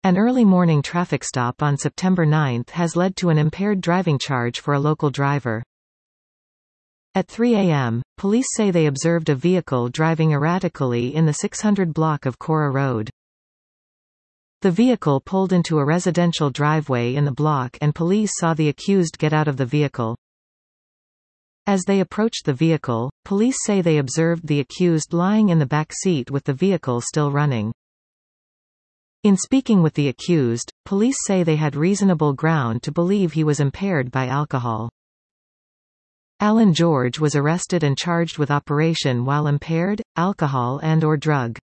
An early morning traffic stop on September 9 has led to an impaired driving charge for a local driver. At 3 a.m., police say they observed a vehicle driving erratically in the 600 block of Cora Road. The vehicle pulled into a residential driveway in the block and police saw the accused get out of the vehicle. As they approached the vehicle, police say they observed the accused lying in the back seat with the vehicle still running. In speaking with the accused, police say they had reasonable ground to believe he was impaired by alcohol. Alan George was arrested and charged with operation while impaired, alcohol and/or drug.